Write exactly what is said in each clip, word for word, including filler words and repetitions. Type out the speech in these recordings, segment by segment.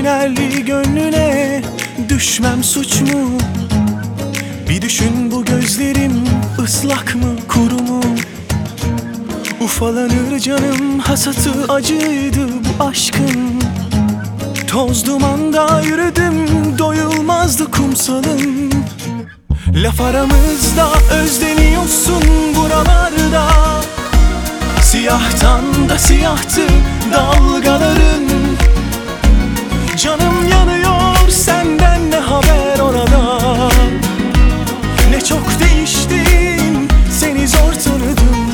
hünerli gönlüne düşmem suç mu? Bir düşün, bu gözlerim ıslak mı kuru mu? Ufalanır canım, hasatı acıydı bu aşkın. Toz dumanda yürüdüm, doyulmazdı kumsalım. Laf aramızda özleniyorsun buralarda. Siyahtan da siyahtı dalgaların. Canım yanıyor, senden ne haber orada? Ne çok değiştin, seni zor tanıdım.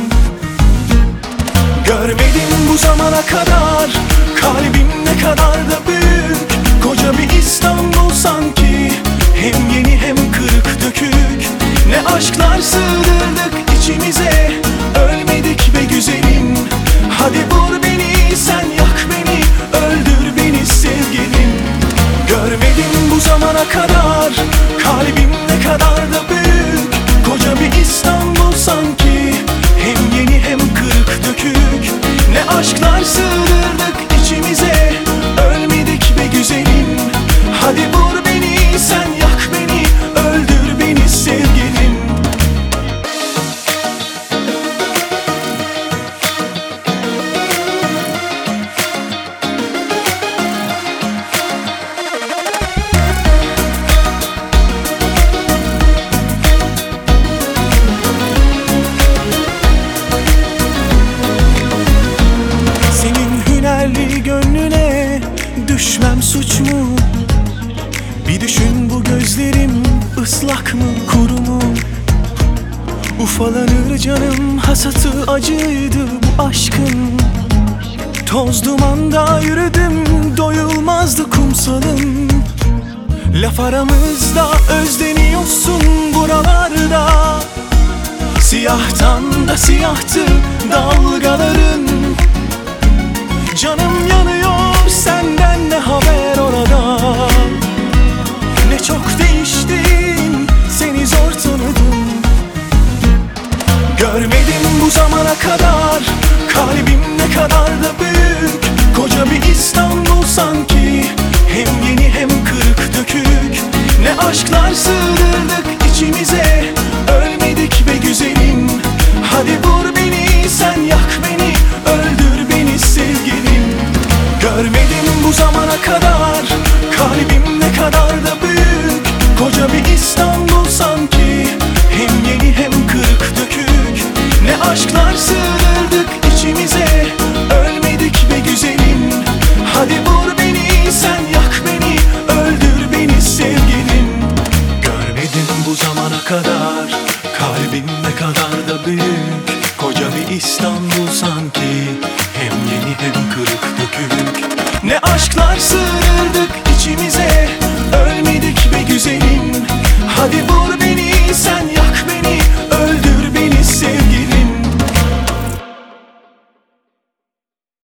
Görmedim bu zamana kadar, kalbim ne kadar da büyük. Koca bir İstanbul sanki, hem yeni hem kırık dökük. Ne aşklar sığdırdık içimize, ölmedik be güzelim. Hadi vur beni, sen yak beni, öldür beni sevgilim. Görmedim bu zamana kadar, kalbim ne kadar da büyük. Koca bir İstanbul sanki, hem yeni hem kırık dökük. Ne aşklar sığdırdık içimize, ölmedik be güzelim. Hadi vur beni, sen yak beni, öldür beni sevgilim. Gönlüne düşmem suç mu? Bir düşün, bu gözlerim ıslak mı kuru mu? Ufalanır canım, hasatı acıydı bu aşkın. Toz dumanda yürüdüm, doyulmazdı kumsalım. Laf aramızda özleniyorsun buralarda. Siyahtan da siyahtı dalgaların. Canım yanıyor, senden ne haber orada? Ne çok değiştin, seni zor tanıdım. Görmedim bu zamana kadar, kalbim ne kadar da büyük. Koca bir İstanbul sanki, hem yeni hem kırık dökük. Ne aşklar sığdırdık içimize, ölmedik be güzelim. Hadi vur beni, sen yak beni, öldür beni sevgilim. Görmedim bu zamana kadar, kalbim ne kadar da büyük. Koca bir İstanbul sanki, hem yeni hem kırık dökük. Ne aşklar sığdırdık içimize, ölmedik be güzelim. Hadi vur beni, sen yak beni, öldür beni sevgilim. Görmedim bu zamana kadar, kalbim ne kadar da büyük. Koca bir İstanbul sanki, hem yeni hem kırık dökük. Ne aşklar sığdırdık içimize,